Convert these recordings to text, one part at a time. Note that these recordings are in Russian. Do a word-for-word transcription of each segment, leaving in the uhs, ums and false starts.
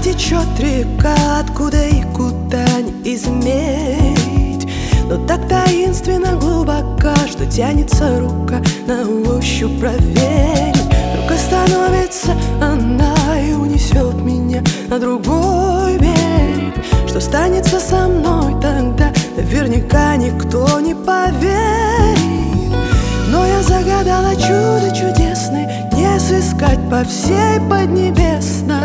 течет река, откуда и куда не измерить, но так таинственно глубока, что тянется рука на ощупь проверить. Вдруг остановится она и унесет меня на другой берег. Что станется со мной тогда, наверняка никто не поверит. Но я загадала чудо чудесное, не сыскать по всей Поднебесной.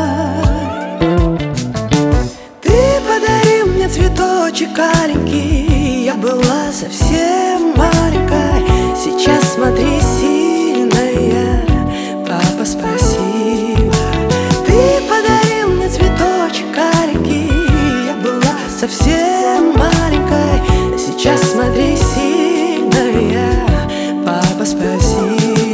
Ты подарил мне цветочек аленький, я была совсем маленькой. Сейчас смотри, сильная, папа, спасибо. Ты подарил мне цветочек аленький, я была совсем маленькой. Сейчас смотри, сильная, папа, спасибо.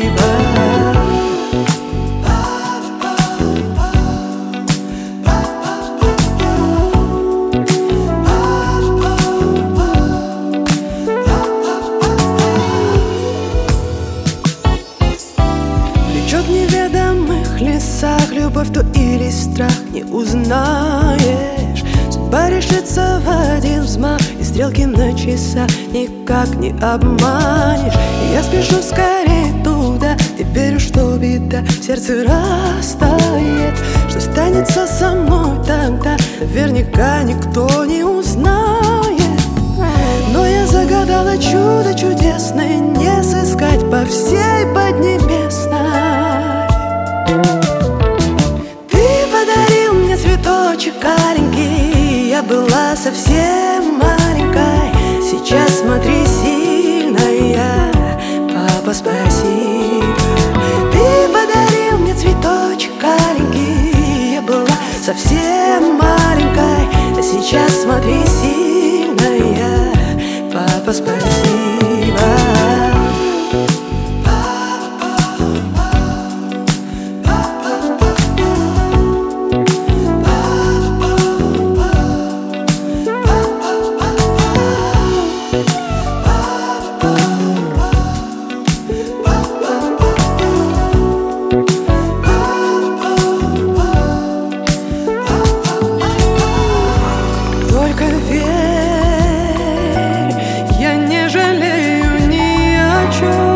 Влечет в неведомых лесах любовь, то или страх не узнаешь. Судьба решится в один взмах, и стрелки на часах никак не обманешь. И я спешу скорее туда, и верю, что беда в сердце растает. Что станется со мной тогда, наверняка никто не узнает. Но я загадала чудо чудесное, не сыскать по всей Поднебесной. Ты подарил мне цветочек аленький, я была совсем маленькой. Сейчас смотри, сильная, папа, спасибо. Ты подарил мне цветочек аленький, я была совсем маленькой. Сейчас смотри, сильная, папа, спасибо. Только верь, я не жалею ни о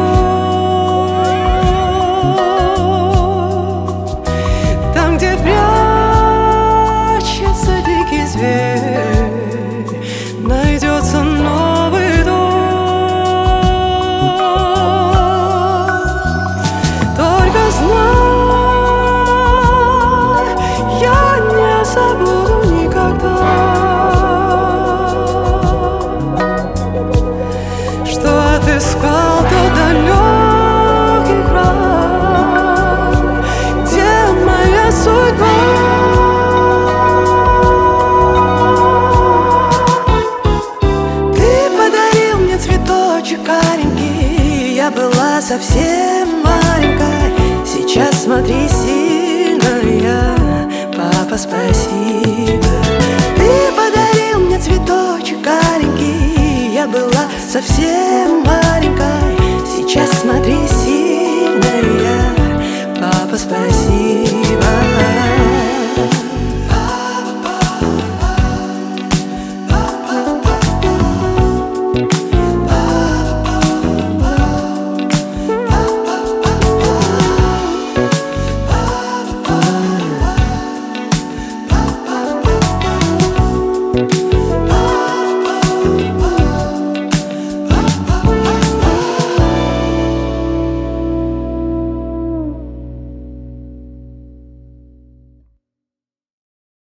чем. Там, где прячется дикий зверь, найдется новый дом. Только знай, я не забуду никогда, что отыскал тот далекий край, где моя судьба. Ты подарил мне цветочек аленький, я была совсем маленькой. Сейчас смотри, сильная, папа, спасибо. Ты подарил мне цветочек аленький, я была совсем маленькой.